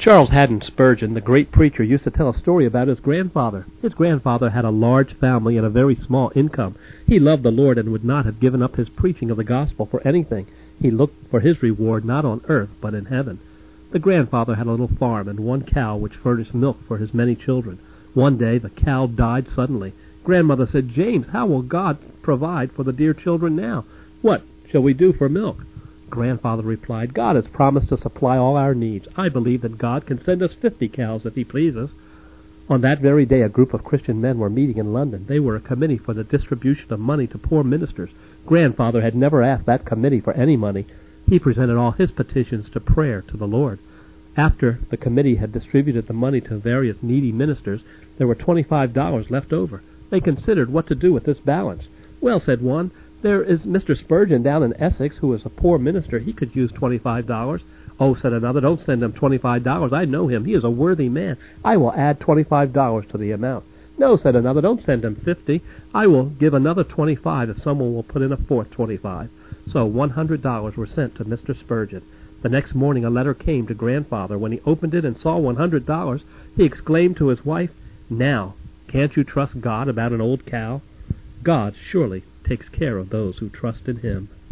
Charles Haddon Spurgeon, the great preacher, used to tell a story about his grandfather. His grandfather had a large family and a very small income. He loved the Lord and would not have given up his preaching of the gospel for anything. He looked for his reward not on earth, but in heaven. The grandfather had a little farm and one cow which furnished milk for his many children. One day the cow died suddenly. Grandmother said, "James, how will God provide for the dear children now? What shall we do for milk?" Grandfather replied, "God has promised to supply all our needs. I believe that God can send us 50 cows if he pleases." On that very day a group of Christian men were meeting in London. They were a committee for the distribution of money to poor ministers. Grandfather had never asked that committee for any money. He presented all his petitions to prayer to the Lord. After the committee had distributed the money to various needy ministers, there were $25 left over. They considered what to do with this balance. "Well," said one, "there is Mr. Spurgeon down in Essex, who is a poor minister. He could use $25. "Oh," said another, "don't send him $25. I know him. He is a worthy man. I will add $25 to the amount." "No," said another, "don't send him 50. I will give another 25 if someone will put in a fourth 25. So $100 were sent to Mr. Spurgeon. The next morning a letter came to Grandfather. When he opened it and saw $100, he exclaimed to his wife, "Now, can't you trust God about an old cow? God surely takes care of those who trust in him."